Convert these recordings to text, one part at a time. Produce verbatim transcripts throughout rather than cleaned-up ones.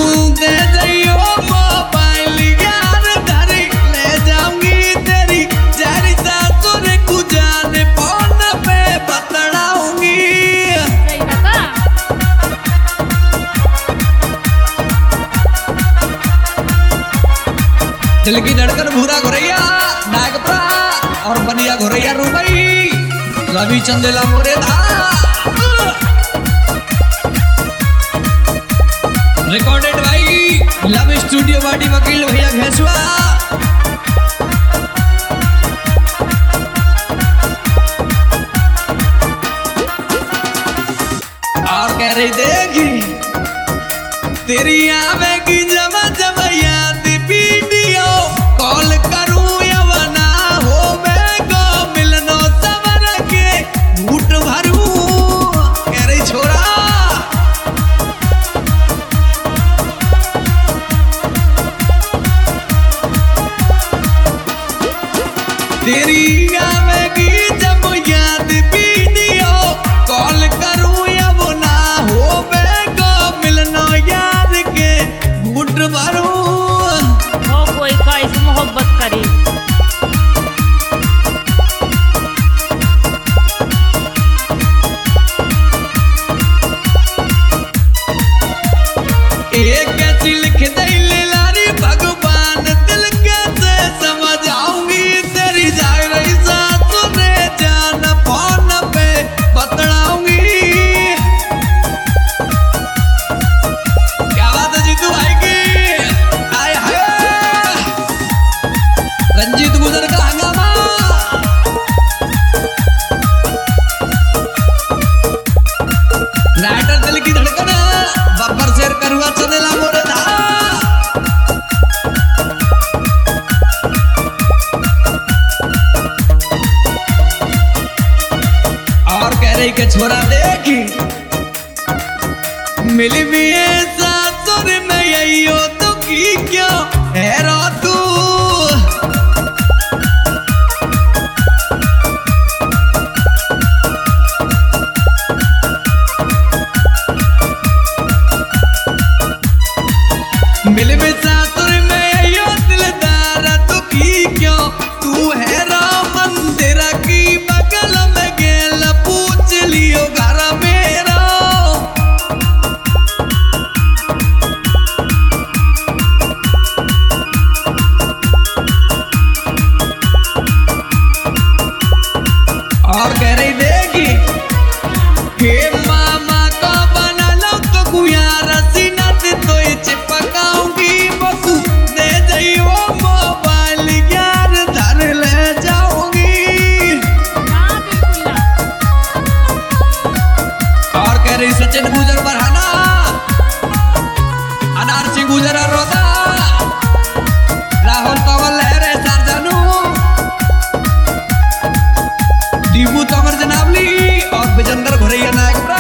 दे जाइयो मोबाइल यार घर ले जाऊंगी तेरी जहरी सासुर को जाने फोन पे बतलाऊंगी। दिल की धड़कन भूरा घोरैया नागपुरा और बनिया घोरैया रुबई रवि चंदेला मोरे धा रिकॉर्डेड भाई लव स्टूडियो बाडी वकील भैया घेसुआ। और कह रही देखी तेरी आवेगी जमा जमा याद वीडियो कॉल करूं या ना हो मैं को मिलनो सवर के घूट भरूं। कह रही छोरा तेरी आवेगी जब याद वीडियो कॉल करूं या वो ना हो मैं को मिलनो याद के घूट भरूं। हो कोई कैसे मोहब्बत करी एक कैसी लिख दई लारी भगवान दिल कैसे समझ आऊंगी तेरी जाग रही सासुरे जान फोन पे बतलाऊंगी। क्या बात है जीतू भाई की आए हाय रंजीत गुजर का हंगामा राइटर दिल की धड़कन बब्बर शेर करुआ चंदेला मोरे धा और कह रही के छोरा देखी मिली भी सासुर में यही हो तो की क्यों हैरा तू। मिल में सासुर में यो दिलदार दुखी क्यों तू है राम मंदिर की बगल में गेल पूछ लियो घर मेरा। और कह रही देखी हे मामा को बना लो तो गुयार सीनत तो चिपकाऊंगी बकू दे जाइयो मोबाइल यार धर ले जाऊंगी। और कह रही सचिन गुजर बरहाना अनार सिंह गुजर रोदा राहुल तवल लहरे सार जानू दीबू तमर जनाबली और विजेंद्र घोरैया नागपुरा।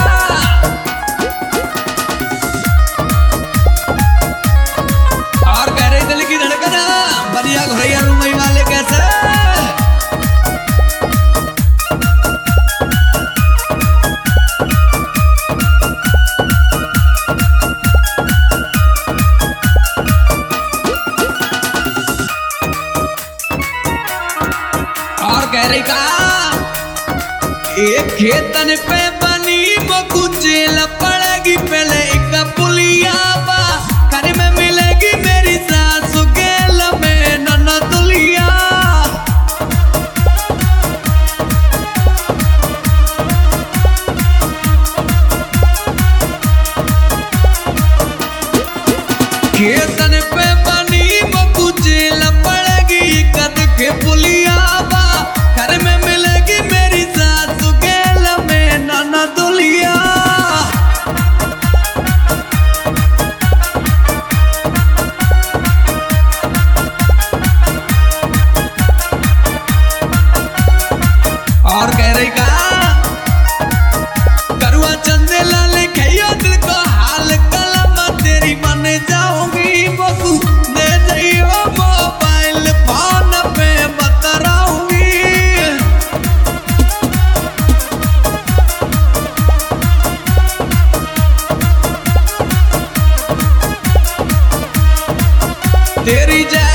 और कह रही दिल की धड़कन बनिया घोरैया रुमई वाले कैसे और कह रही का एक खेतन पे बनी वो जेल पड़ेगी पहले एक पुलिया बा घर में मिलेगी मेरी सासु गेल में नन्ना तुलिया। खेतन पे बनी वो जेल पड़ेगी कद के पुलिया बा घर में मिलेगी मेरी सासु गेल में नन्ना तुलिया। और कह रही का करुआ चंदेला लिखियो दिल को हाल कलम तेरी मन जाऊंगी बकू दे जाइयो मोबाइल फोन पे बतलाऊंगी। तेरी जा